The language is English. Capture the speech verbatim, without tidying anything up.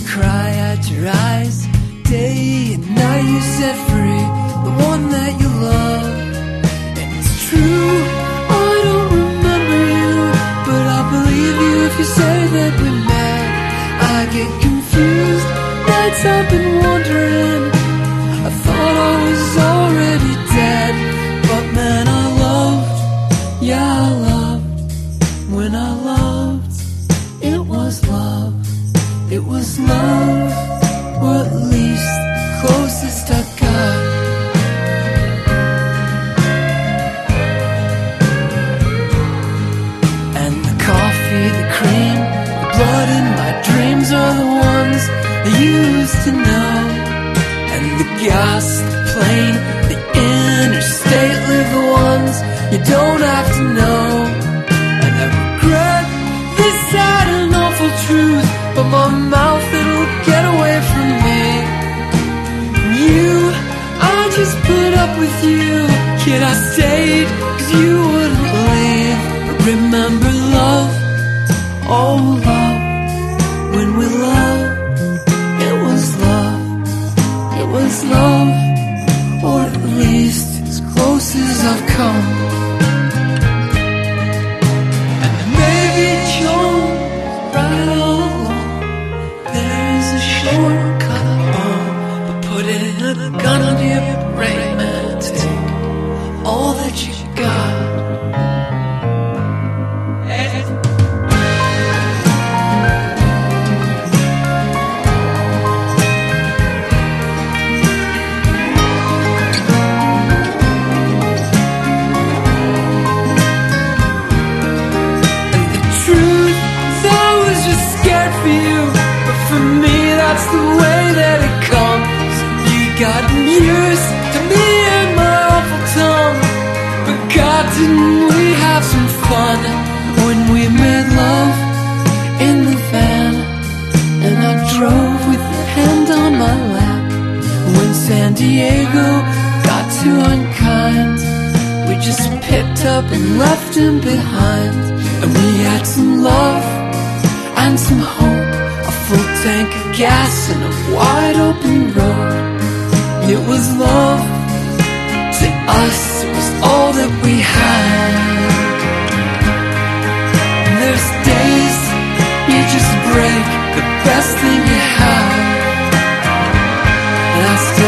cry at your eyes. Day and night you set free the one that you love. And it's true, I don't remember you, but I'll believe you if you say that we met. I get confused, nights I've been wondering, I thought I was already dead. But man, I loved, yeah I loved. When I loved, it was love. It was love, or at least the closest I got. And the coffee, the cream, the blood in my dreams are the ones I used to know. And the gas, the plane, the interstate live the ones you don't have to know. And I regret this sad and awful truth, but my mouth, it'll get away from me. You, I just put up with you. Kid, I stayed cause you wouldn't leave. But remember love, oh love. When we loved, it was love. It was love, or at least as close as I've come. And maybe Jones right all along. There's a shortcut home, but putting a gun on your brain, man, take all that you got. That's the way that it comes. You got used to me and my awful tongue, but God, didn't we have some fun when we made love in the van? And I drove with your hand on my lap. When San Diego got too unkind, we just picked up and left him behind. And we had some love and some hope, a full tank of gas and a wide open road. It was love, to us it was all that we had. And there's days you just break the best thing you have. And I still